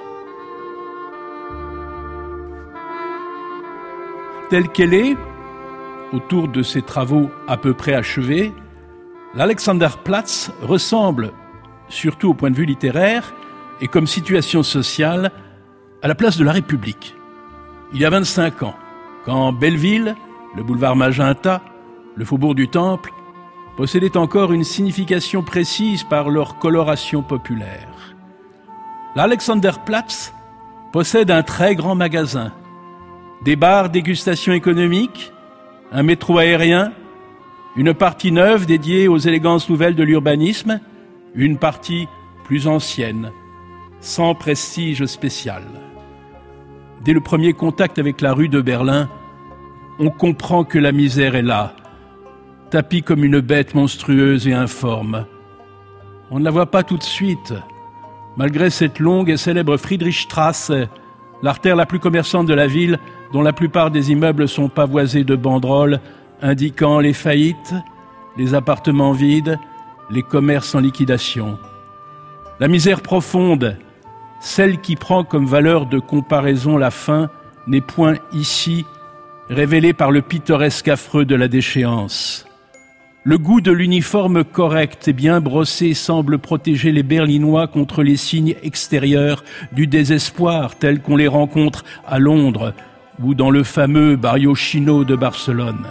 Telle qu'elle est, autour de ces travaux à peu près achevés, l'Alexanderplatz ressemble, surtout au point de vue littéraire et comme situation sociale, à la place de la République. Il y a 25 ans, quand Belleville, le boulevard Magenta, le faubourg du Temple, possédaient encore une signification précise par leur coloration populaire. L'Alexanderplatz possède un très grand magasin, des bars dégustation économique, un métro aérien, une partie neuve dédiée aux élégances nouvelles de l'urbanisme, une partie plus ancienne, sans prestige spécial. Dès le premier contact avec la rue de Berlin, on comprend que la misère est là, tapie comme une bête monstrueuse et informe. On ne la voit pas tout de suite, malgré cette longue et célèbre Friedrichstrasse, l'artère la plus commerçante de la ville, dont la plupart des immeubles sont pavoisés de banderoles indiquant les faillites, les appartements vides, les commerces en liquidation. La misère profonde, celle qui prend comme valeur de comparaison la faim, n'est point ici révélée par le pittoresque affreux de la déchéance. Le goût de l'uniforme correct et bien brossé semble protéger les Berlinois contre les signes extérieurs du désespoir tels qu'on les rencontre à Londres ou dans le fameux Barrio Chino de Barcelone.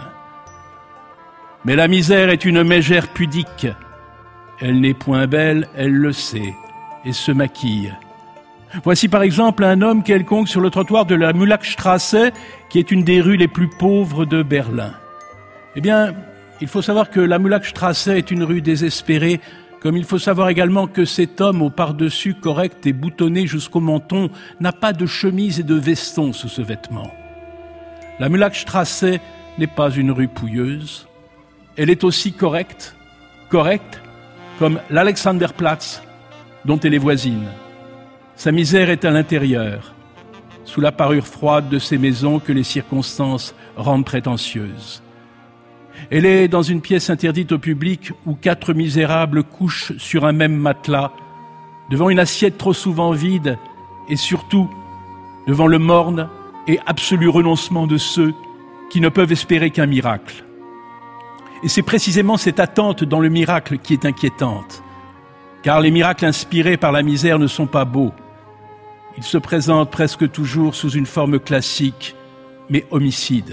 Mais la misère est une mégère pudique. Elle n'est point belle, elle le sait, et se maquille. Voici par exemple un homme quelconque sur le trottoir de la Mühlachstrasse, qui est une des rues les plus pauvres de Berlin. Eh bien, il faut savoir que la Mühlachstrasse est une rue désespérée, comme il faut savoir également que cet homme au pardessus correct et boutonné jusqu'au menton n'a pas de chemise et de veston sous ce vêtement. La Mühlachstrasse n'est pas une rue pouilleuse. Elle est aussi correcte comme l'Alexanderplatz, dont elle est voisine. Sa misère est à l'intérieur, sous la parure froide de ces maisons que les circonstances rendent prétentieuses. Elle est dans une pièce interdite au public où 4 misérables couchent sur un même matelas, devant une assiette trop souvent vide et surtout devant le morne et absolu renoncement de ceux qui ne peuvent espérer qu'un miracle. Et c'est précisément cette attente dans le miracle qui est inquiétante, car les miracles inspirés par la misère ne sont pas beaux. Ils se présentent presque toujours sous une forme classique, mais homicide.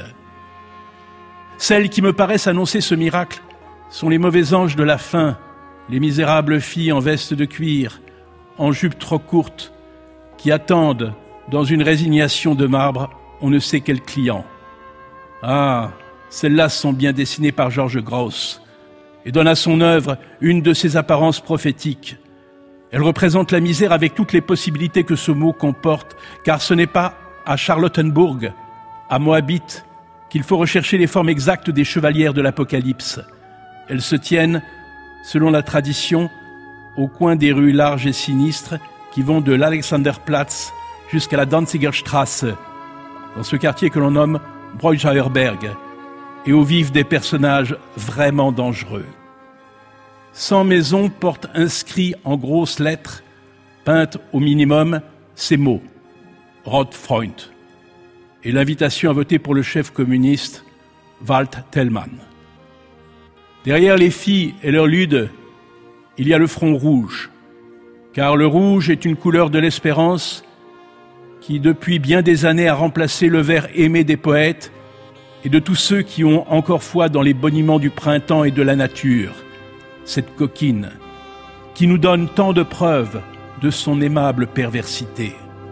Celles qui me paraissent annoncer ce miracle sont les mauvais anges de la faim, les misérables filles en veste de cuir, en jupe trop courte, qui attendent, dans une résignation de marbre, on ne sait quel client. Ah, celles-là sont bien dessinées par George Grosz et donnent à son œuvre une de ses apparences prophétiques. Elle représente la misère avec toutes les possibilités que ce mot comporte, car ce n'est pas à Charlottenburg, à Moabit, qu'il faut rechercher les formes exactes des chevalières de l'Apocalypse. Elles se tiennent, selon la tradition, au coin des rues larges et sinistres qui vont de l'Alexanderplatz jusqu'à la Danzigerstrasse, dans ce quartier que l'on nomme Breuschauerberg, et où vivent des personnages vraiment dangereux. 100 maisons portent inscrits en grosses lettres, peintes au minimum, ces mots « Rotfreund » et l'invitation à voter pour le chef communiste Walt Thälmann. Derrière les filles et leurs ludes, il y a le front rouge, car le rouge est une couleur de l'espérance qui, depuis bien des années, a remplacé le vert aimé des poètes et de tous ceux qui ont encore foi dans les boniments du printemps et de la nature, cette coquine qui nous donne tant de preuves de son aimable perversité.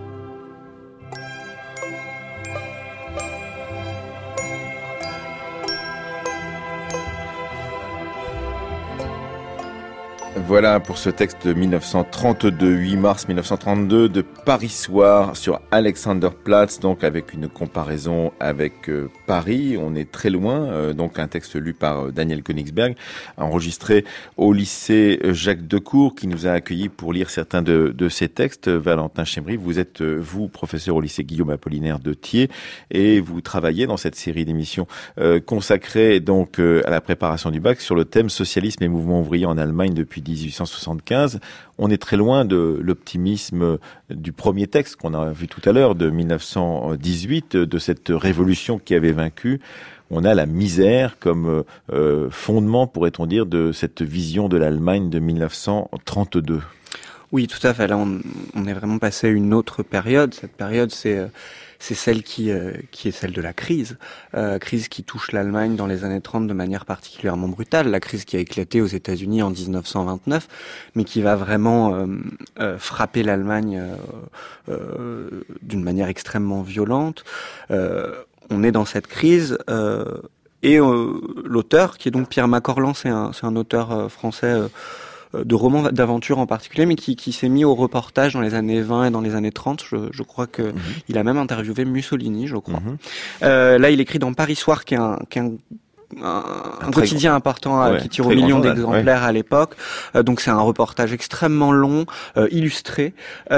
Voilà pour ce texte de 1932, 8 mars 1932, de Paris Soir sur Alexanderplatz, donc avec une comparaison avec Paris. On est très loin, donc un texte lu par Daniel Königsberg, enregistré au lycée Jacques Decour, qui nous a accueillis pour lire certains de ces textes. Valentin Chemry, vous êtes, vous, professeur au lycée Guillaume Apollinaire de Thiers, et vous travaillez dans cette série d'émissions consacrée donc à la préparation du bac sur le thème socialisme et mouvement ouvrier en Allemagne depuis 1875. On est très loin de l'optimisme du premier texte qu'on a vu tout à l'heure, de 1918, de cette révolution qui avait vaincu. On a la misère comme fondement, pourrait-on dire, de cette vision de l'Allemagne de 1932.
Oui, tout à fait. Là, on est vraiment passé à une autre période. Cette période, c'est celle qui est celle de la crise qui touche l'Allemagne dans les années 30 de manière particulièrement brutale, la crise qui a éclaté aux États-Unis en 1929, mais qui va vraiment frapper l'Allemagne d'une manière extrêmement violente. On est dans cette crise et l'auteur, qui est donc Pierre Macorlan, c'est un auteur français de romans d'aventure en particulier, mais qui s'est mis au reportage dans les années 20 et dans les années 30. Je crois que il a même interviewé Mussolini, je crois. Là, il écrit dans Paris Soir, qui est un un quotidien important qui tire au million d'exemplaires à l'époque. Donc c'est un reportage extrêmement long, illustré,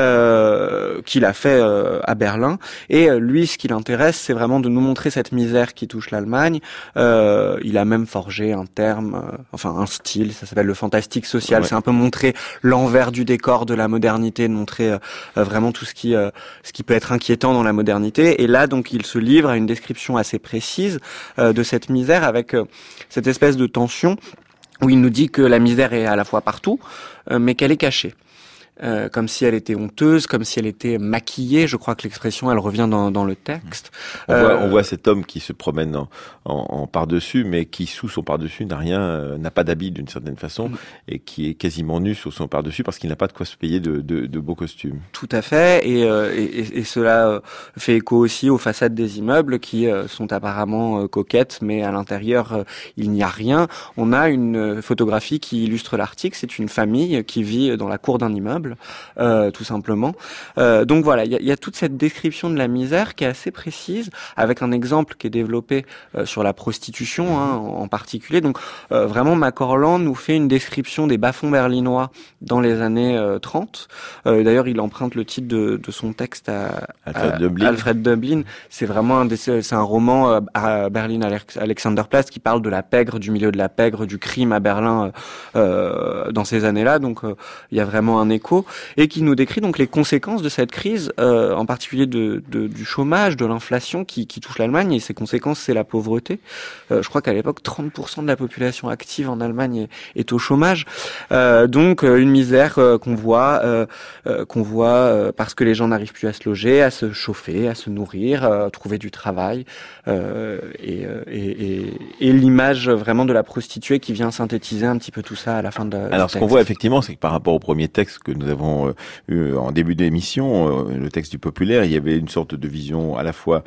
qu'il a fait à Berlin. Et lui, ce qui l'intéresse, c'est vraiment de nous montrer cette misère qui touche l'Allemagne. Il a même forgé un terme, un style, ça s'appelle le fantastique social. C'est un peu montrer l'envers du décor de la modernité, de montrer vraiment tout ce qui peut être inquiétant dans la modernité. Et là, donc, il se livre à une description assez précise de cette misère, avec cette espèce de tension où il nous dit que la misère est à la fois partout, mais qu'elle est cachée. Comme si elle était honteuse, comme si elle était maquillée. Je crois que l'expression, elle revient dans le texte.
On voit cet homme qui se promène en par-dessus, mais qui, sous son par-dessus, n'a pas d'habit d'une certaine façon, et qui est quasiment nu sous son par-dessus parce qu'il n'a pas de quoi se payer de beaux costumes.
Tout à fait, et cela fait écho aussi aux façades des immeubles qui sont apparemment coquettes, mais à l'intérieur, il n'y a rien. On a une photographie qui illustre l'article. C'est une famille qui vit dans la cour d'un immeuble. Tout simplement. Donc voilà, il y a toute cette description de la misère qui est assez précise, avec un exemple qui est développé sur la prostitution en particulier. Donc vraiment, Macorlan nous fait une description des bas-fonds berlinois dans les années 30. D'ailleurs, il emprunte le titre de son texte à Alfred Döblin. C'est vraiment c'est un roman à Berlin Alexanderplatz qui parle de la pègre, du milieu de la pègre, du crime à Berlin dans ces années-là. Donc il y a vraiment un écho, et qui nous décrit donc les conséquences de cette crise, en particulier du chômage, de l'inflation qui touche l'Allemagne, et ces conséquences, c'est la pauvreté. Je crois qu'à l'époque, 30% de la population active en Allemagne est au chômage. Donc une misère qu'on voit parce que les gens n'arrivent plus à se loger, à se chauffer, à se nourrir, trouver du travail, et l'image vraiment de la prostituée qui vient synthétiser un petit peu tout ça à la fin de
Alors ce qu'on voit effectivement, c'est que par rapport au premier texte que nous avons eu en début d'émission, le texte du populaire, il y avait une sorte de vision à la fois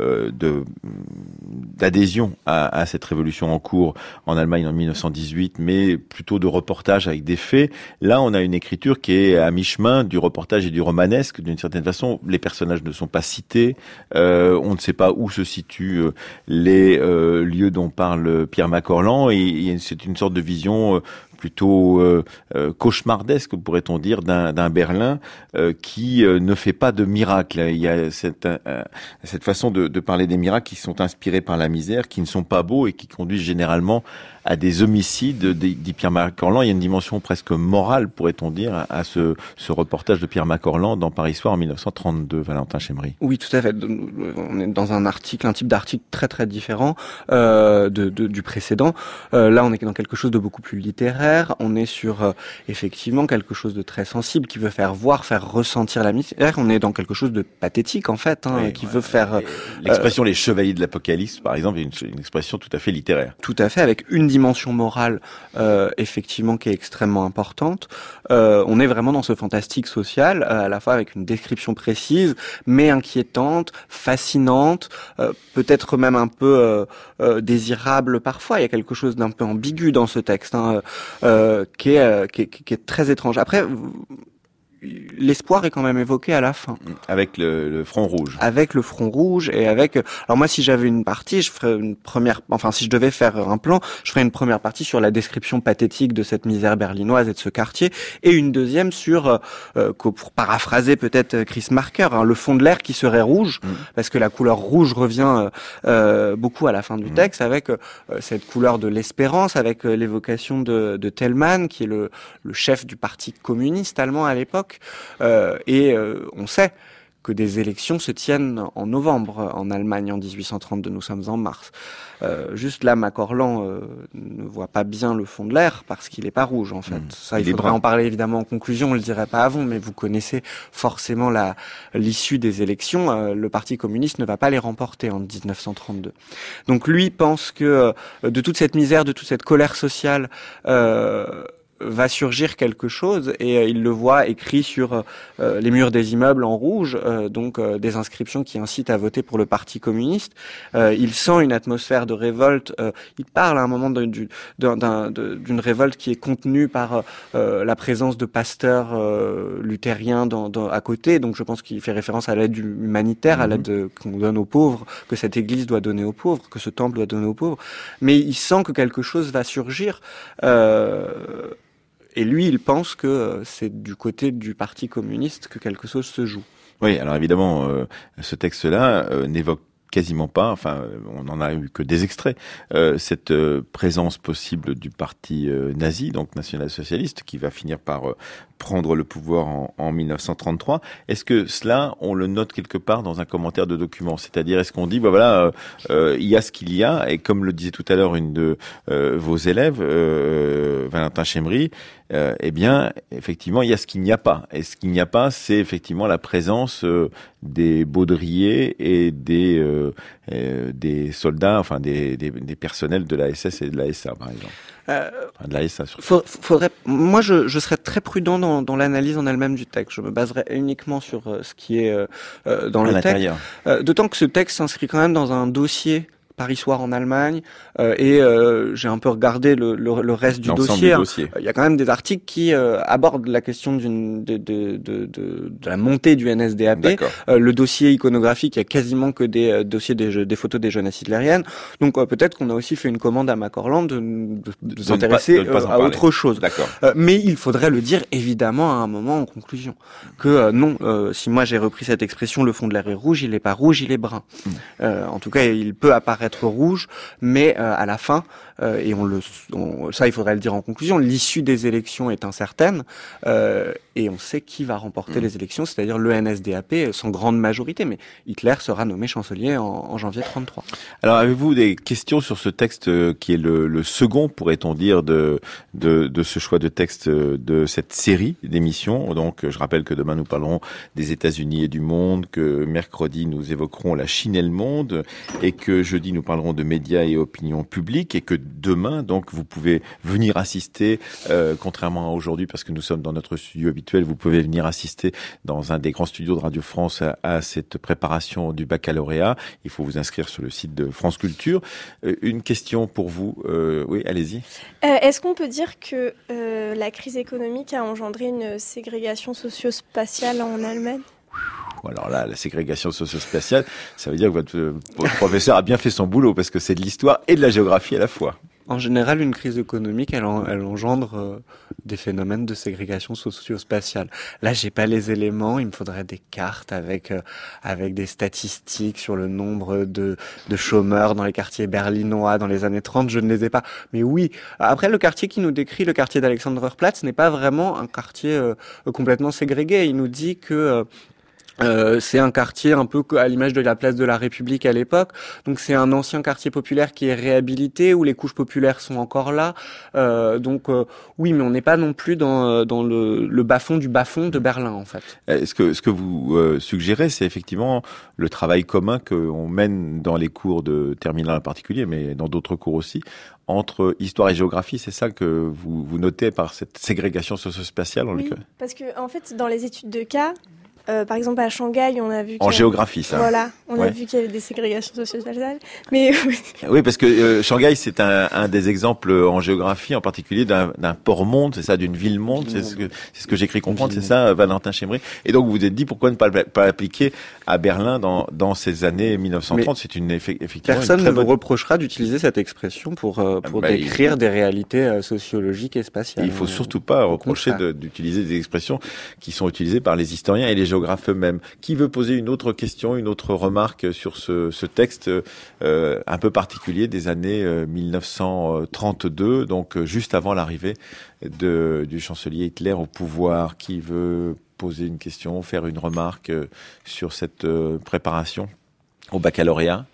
d'adhésion à cette révolution en cours en Allemagne en 1918, mais plutôt de reportage avec des faits. Là, on a une écriture qui est à mi-chemin du reportage et du romanesque. D'une certaine façon, les personnages ne sont pas cités, on ne sait pas où se situent les lieux dont parle Pierre Macorlan, et c'est une sorte de vision plutôt cauchemardesque, pourrait-on dire, d'un Berlin qui ne fait pas de miracle. Il y a cette façon de parler des miracles qui sont inspirés par la misère, qui ne sont pas beaux et qui conduisent généralement à des homicides, dit Pierre Macorlan. Il y a une dimension presque morale, pourrait-on dire, à ce reportage de Pierre Macorlan dans Paris Soir en 1932, Valentin Chemry.
Oui, tout à fait. On est dans un type d'article très très différent du précédent. Là, on est dans quelque chose de beaucoup plus littéraire. On est sur effectivement quelque chose de très sensible qui veut faire voir, faire ressentir la misère. On est dans quelque chose de pathétique en fait, qui veut faire.
L'expression les chevaliers de l'Apocalypse, par exemple, est une expression tout à fait littéraire.
Tout à fait, avec une dimension morale effectivement qui est extrêmement importante. On est vraiment dans ce fantastique social, à la fois avec une description précise, mais inquiétante, fascinante, peut-être même un peu désirable parfois. Il y a quelque chose d'un peu ambigu dans ce texte, qui est très étrange. Après, l'espoir est quand même évoqué à la fin.
Avec le front rouge.
Avec le front rouge et avec... Alors moi, si j'avais une partie, je ferais une première... Enfin, si je devais faire un plan, je ferais une première partie sur la description pathétique de cette misère berlinoise et de ce quartier, et une deuxième sur, pour paraphraser peut-être Chris Marker, le fond de l'air qui serait rouge, parce que la couleur rouge revient beaucoup à la fin du texte, avec cette couleur de l'espérance, avec l'évocation de Thälmann, qui est le chef du parti communiste allemand à l'époque. On sait que des élections se tiennent en novembre en Allemagne en 1832, nous sommes en mars. Juste là, Macorlan ne voit pas bien le fond de l'air parce qu'il est pas rouge en fait. Ça, il faudrait en parler évidemment en conclusion, on le dirait pas avant, mais vous connaissez forcément l'issue des élections. Le Parti communiste ne va pas les remporter en 1932. Donc lui pense que de toute cette misère, de toute cette colère sociale, va surgir quelque chose et il le voit écrit sur les murs des immeubles en rouge, donc des inscriptions qui incitent à voter pour le Parti communiste. Il sent une atmosphère de révolte. Il parle à un moment d'une révolte qui est contenue par la présence de pasteurs luthériens à côté. Donc je pense qu'il fait référence à l'aide humanitaire, à l'aide qu'on donne aux pauvres, que cette église doit donner aux pauvres, que ce temple doit donner aux pauvres. Mais il sent que quelque chose va surgir. Et lui, il pense que c'est du côté du Parti communiste que quelque chose se joue.
Oui, alors évidemment, ce texte-là n'évoque quasiment pas, enfin, on n'en a eu que des extraits, cette présence possible du parti nazi, donc national-socialiste, qui va finir par prendre le pouvoir en 1933. Est-ce que cela, on le note quelque part dans un commentaire de document? C'est-à-dire, est-ce qu'on dit, bah voilà, il y a ce qu'il y a, et comme le disait tout à l'heure une de vos élèves, Valentin Chemry, eh bien, effectivement, il y a ce qu'il n'y a pas. Et ce qu'il n'y a pas, c'est effectivement la présence des baudriers et des soldats, enfin des personnels de la SS et de la SA, par exemple. De la SA, surtout.
Moi, je serais très prudent dans l'analyse en elle-même du texte. Je me baserais uniquement sur ce qui est dans le texte. D'autant que ce texte s'inscrit quand même dans un dossier Paris Soir en Allemagne, et j'ai un peu regardé le reste du dossier. Il y a quand même des articles qui abordent la question de la montée du NSDAP. Le dossier iconographique, il y a quasiment que des dossiers des photos des jeunesses hitlériennes. Donc peut-être qu'on a aussi fait une commande à Macorland de s'intéresser à autre chose. Mais il faudrait le dire évidemment à un moment en conclusion. Que non, si moi j'ai repris cette expression, le fond de l'air est rouge, il est pas rouge, il est brun. En tout cas, il peut apparaître rouge, mais à la fin, et ça il faudrait le dire en conclusion, l'issue des élections est incertaine, et on sait qui va remporter les élections, c'est-à-dire le NSDAP sans grande majorité, mais Hitler sera nommé chancelier en janvier 1933.
Alors avez-vous des questions sur ce texte qui est le second, pourrait-on dire, de ce choix de texte de cette série d'émissions? Donc je rappelle que demain nous parlerons des États-Unis et du monde, que mercredi nous évoquerons la Chine et le monde, et que jeudi nous parlerons de médias et opinion publique, et que demain, donc, vous pouvez venir assister, contrairement à aujourd'hui, parce que nous sommes dans notre studio habituel, vous pouvez venir assister dans un des grands studios de Radio France à cette préparation du baccalauréat. Il faut vous inscrire sur le site de France Culture. Une question pour vous. Oui, allez-y.
Est-ce qu'on peut dire que la crise économique a engendré une ségrégation socio-spatiale en Allemagne?
Alors là, la ségrégation socio-spatiale, ça veut dire que votre professeur a bien fait son boulot, parce que c'est de l'histoire et de la géographie à la fois.
En général, une crise économique, elle engendre des phénomènes de ségrégation socio-spatiale. Là, j'ai pas les éléments. Il me faudrait des cartes avec des statistiques sur le nombre de chômeurs dans les quartiers berlinois dans les années 30. Je ne les ai pas. Mais oui. Après, le quartier qui nous décrit, le quartier d'Alexanderplatz, n'est pas vraiment un quartier complètement ségrégé. Il nous dit que c'est un quartier un peu à l'image de la place de la République à l'époque. Donc c'est un ancien quartier populaire qui est réhabilité, où les couches populaires sont encore là. Oui, mais on n'est pas non plus dans le bas-fond du bas-fond de Berlin, en fait.
Ce que vous suggérez, c'est effectivement le travail commun qu'on mène dans les cours de terminale en particulier, mais dans d'autres cours aussi, entre histoire et géographie. C'est ça que vous notez par cette ségrégation socio-spatiale, en l'occurrence.
Parce que en fait, dans les études de cas, par exemple, à Shanghai, on a vu
en géographie, ça.
Voilà, on a vu qu'il y avait des ségrégations socio-spatiales. Mais
oui, parce que Shanghai, c'est un des exemples en géographie, en particulier d'un port-monde, c'est ça, d'une ville-monde. C'est ce que j'ai cru comprendre, c'est ça, Valentin Chemry. Et donc, vous vous êtes dit pourquoi ne pas l'appliquer à Berlin dans ces années 1930. C'est effectivement
personne ne vous reprochera d'utiliser cette expression pour décrire des réalités sociologiques et spatiales.
Il faut surtout pas reprocher d'utiliser des expressions qui sont utilisées par les historiens et les géographes eux-mêmes. Qui veut poser une autre question, une autre remarque sur ce texte un peu particulier des années 1932, donc juste avant l'arrivée du chancelier Hitler au pouvoir? Qui veut poser une question, faire une remarque sur cette préparation au baccalauréat?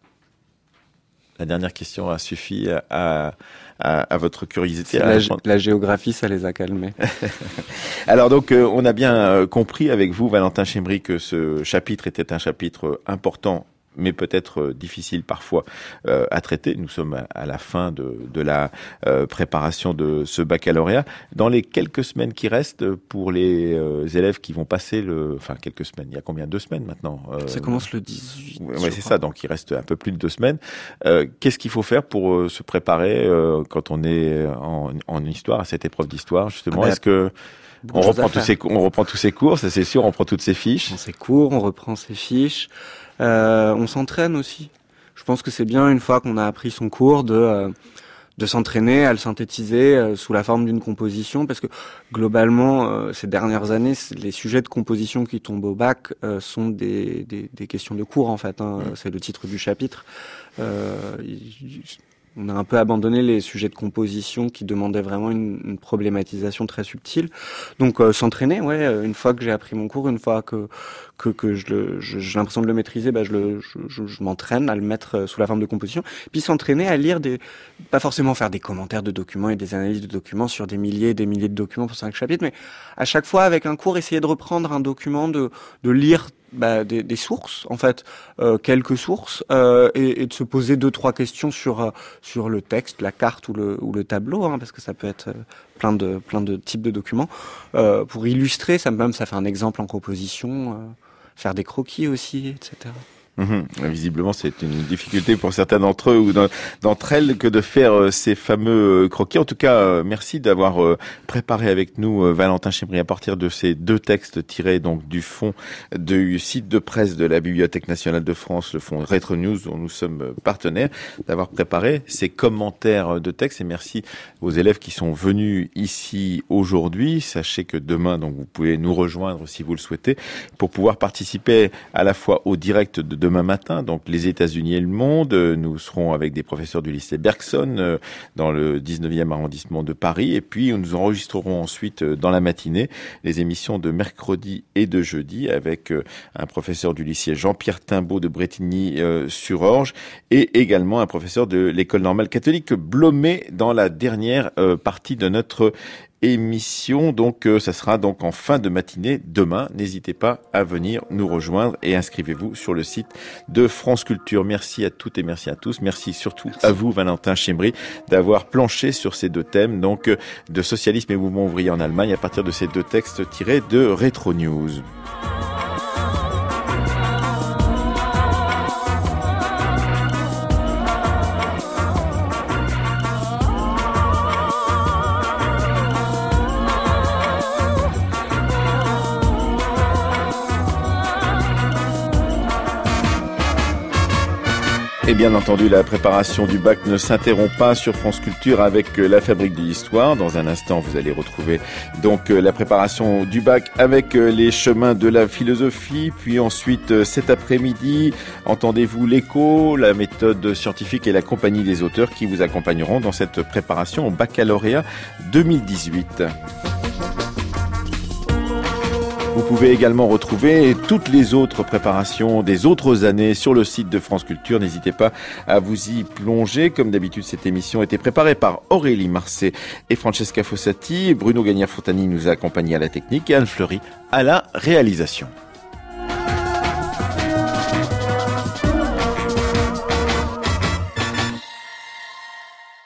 La dernière question a suffi à votre curiosité.
La géographie, ça les a calmés.
Alors donc, on a bien compris avec vous, Valentin Chemry, que ce chapitre était un chapitre important, mais peut-être difficiles parfois à traiter. Nous sommes à la fin de la préparation de ce baccalauréat. Dans les quelques semaines qui restent pour les élèves qui vont passer quelques semaines, il y a combien? 2 semaines maintenant?
Ça commence le 18.
Oui, c'est ça, donc il reste un peu plus de 2 semaines. Qu'est-ce qu'il faut faire pour se préparer quand on est en histoire, à cette épreuve d'histoire, justement? Est-ce que on reprend tous ses cours, ça c'est sûr, on prend toutes ses fiches?
On prend ses cours, on reprend ses fiches, on s'entraîne aussi. Je pense que c'est bien, une fois qu'on a appris son cours, de s'entraîner à le synthétiser sous la forme d'une composition, parce que globalement, ces dernières années, les sujets de composition qui tombent au bac sont des questions de cours, en fait. C'est le titre du chapitre. On a un peu abandonné les sujets de composition qui demandaient vraiment une problématisation très subtile. Donc s'entraîner, une fois que j'ai appris mon cours, une fois que j'ai l'impression de le maîtriser, je m'entraîne à le mettre sous la forme de composition. Puis s'entraîner à lire pas forcément faire des commentaires de documents et des analyses de documents sur des milliers et des milliers de documents pour 5 chapitres, mais à chaque fois avec un cours, essayer de reprendre un document, de lire des sources, en fait, quelques sources, et de se poser 2-3 questions sur le texte, la carte ou le tableau, parce que ça peut être plein de types de documents, pour illustrer. Ça fait un exemple en composition, faire des croquis aussi, etc.
Visiblement, c'est une difficulté pour certains d'entre eux ou d'entre elles que de faire ces fameux croquis. En tout cas, merci d'avoir préparé avec nous, Valentin Chembry, à partir de ces 2 textes tirés donc du fond du site de presse de la Bibliothèque nationale de France, le fonds Retro News, dont nous sommes partenaires, d'avoir préparé ces commentaires de textes. Et merci aux élèves qui sont venus ici aujourd'hui. Sachez que demain, donc, vous pouvez nous rejoindre si vous le souhaitez pour pouvoir participer à la fois au direct de demain matin, donc les États-Unis et le monde. Nous serons avec des professeurs du lycée Bergson dans le 19e arrondissement de Paris, et puis nous enregistrerons ensuite dans la matinée les émissions de mercredi et de jeudi avec un professeur du lycée Jean-Pierre Timbaud de Brétigny-sur-Orge et également un professeur de l'école normale catholique Blomet dans la dernière partie de notre émission. Donc ça sera donc en fin de matinée demain. N'hésitez pas à venir nous rejoindre et inscrivez-vous sur le site de France Culture. Merci à toutes et merci à tous. Merci surtout à vous, Valentin Chembry, d'avoir planché sur ces 2 thèmes, donc de socialisme et mouvement ouvrier en Allemagne, à partir de ces 2 textes tirés de Retro News. Et bien entendu, la préparation du bac ne s'interrompt pas sur France Culture avec la Fabrique de l'Histoire. Dans un instant, vous allez retrouver donc la préparation du bac avec les chemins de la philosophie. Puis ensuite, cet après-midi, entendez-vous l'écho, la méthode scientifique et la compagnie des auteurs qui vous accompagneront dans cette préparation au baccalauréat 2018. Vous pouvez également retrouver toutes les autres préparations des autres années sur le site de France Culture. N'hésitez pas à vous y plonger. Comme d'habitude, cette émission a été préparée par Aurélie Marcet et Francesca Fossati. Bruno Gagnard-Fontani nous a accompagnés à la technique et Anne Fleury à la réalisation.